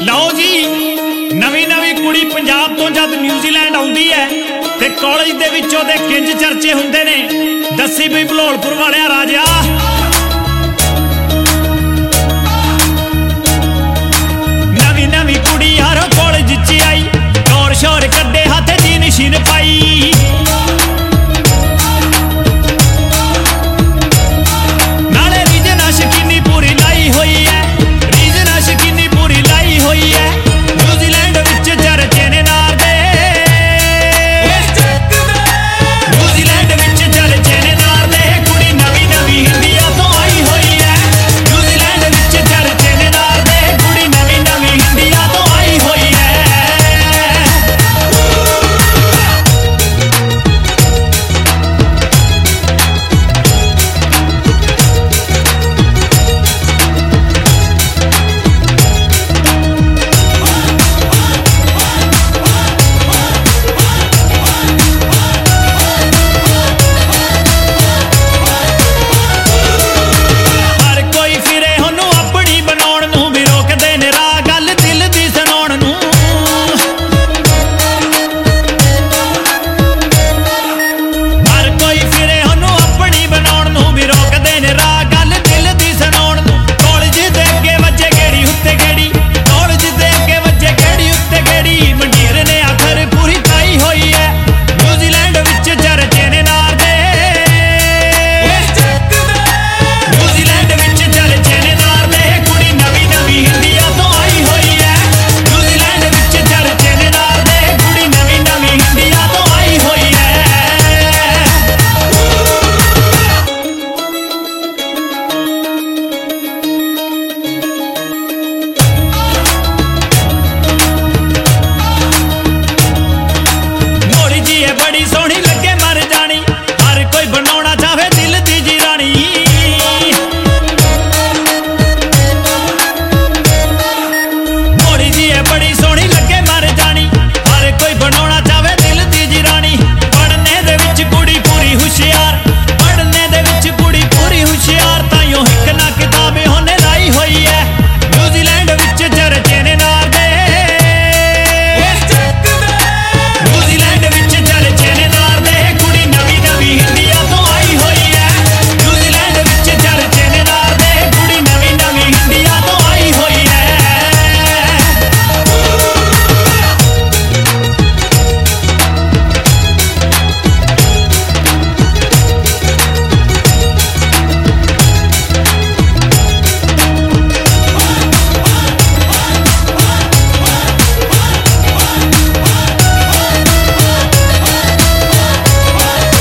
ਲਓ ਜੀ ਨਵੀਂ ਨਵੀਂ ਕੁੜੀ ਪੰਜਾਬ ਤੋਂ ਜਦ ਨਿਊਜ਼ੀਲੈਂਡ ਆਉਂਦੀ ਹੈ ਤੇ ਕਾਲਜ ਦੇ ਵਿੱਚ ਉਹਦੇ ਕਿੰਜ ਚਰਚੇ ਹੁੰਦੇ ਨੇ। ਦੱਸੀ ਵੀ ਭਲੋਲਪੁਰ ਵਾਲਿਆ ਰਾਜਾ ਨਵੀਂ ਨਵੀਂ ਕੁੜੀ ਯਾਰੋ ਕਾਲਜ 'ਚ ਆਈ ਸ਼ੋਰ ਸ਼ੋਰ ਕੱਢੇ ਹੱਥ ਦੀ ਨਿਸ਼ਾਨ ਪਾਈ। ਨਾਲੇ ਰੀਜਨ ਸ਼ਕੀਨੀ ਪੂਰੀ ਲਾਈ ਹੋਈ ਹੈ ਰੀਜਨ ਸ਼ਕੀਨੀ ਪੂਰੀ ਲਾਈ ਹੋਈ ਹੈ। ਨਿਊਜ਼ੀਲੈਂਡ ਵਿੱਚ ਚਰਚੇ ਨੇ ਨਾਰ ਦੇ ਨਿਊਜ਼ੀਲੈਂਡ ਵਿੱਚ ਚਰਚੇ ਨੇ ਨਾਰ ਦੇ ਕੁੜੀ ਨਵੀਂ ਨਵੀਂ ਇੰਡੀਆ ਤੋਂ ਆਈ ਹੋਈ ਹੈ। ਨਿਊਜ਼ੀਲੈਂਡ ਵਿੱਚ ਚਰਚੇ ਨੇ ਨਾਰ ਦੇ ਕੁੜੀ ਨਵੀਂ ਨਵੀਂ ਇੰਡੀਆ ਤੋਂ ਆਈ ਹੋਈ ਹੈ।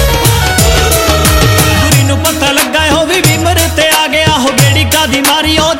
Mario